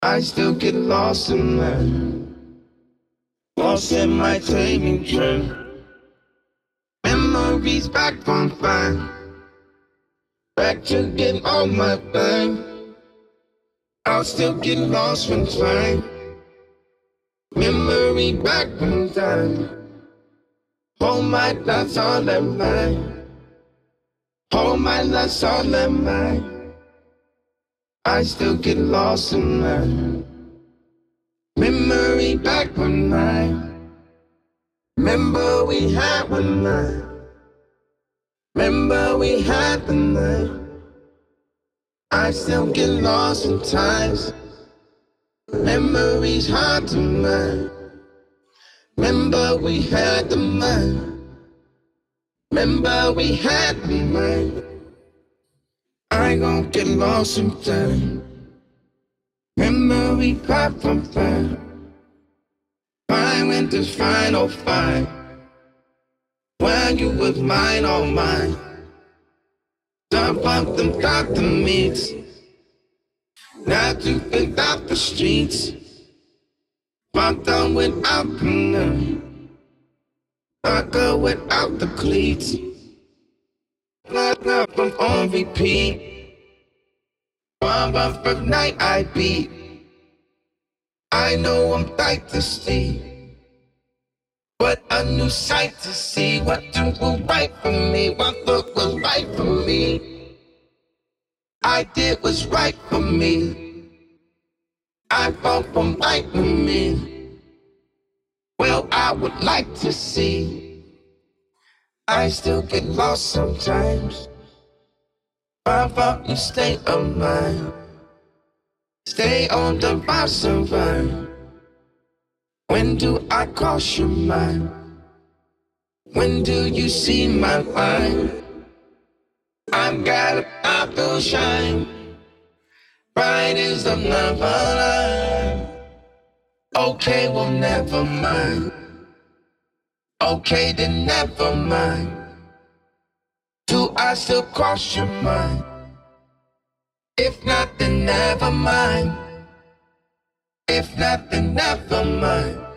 I still get lost in that. Lost in my taming trip. Memories back from fine. Back to get all my time. I'll still get lost from time. Memory back from time. Hold my thoughts all in mine. Hold my thoughts all in mine. I still get lost in that. Memory back from mine. Remember we had one night. Remember we had the night. I still get lost sometimes. Memories hard to mind. Remember we had the night. Remember we had the night. I gon' get lost sometimes. Memory pop from fire. Fine when the final fine. When you was mine, all mine. Dump up them got the meats. Now to think out the streets. Walk down without the nerve. I go without the cleats. Not up, I'm on repeat. One for night I beat. I know I'm tight to see. What a new sight to see. What do was right for me. What look was right for me. I did what's right for me. I fought for right for me. Well, I would like to see. I still get lost sometimes. I thought you stay on mine. Stay on the bar, survive. When do I cross your mind? When do you see my line? I've got a apple shine. Bright as the never line. Okay, well, never mind. Okay, then never mind. Do I still cross your mind? If not, then never mind. If not, then never mind.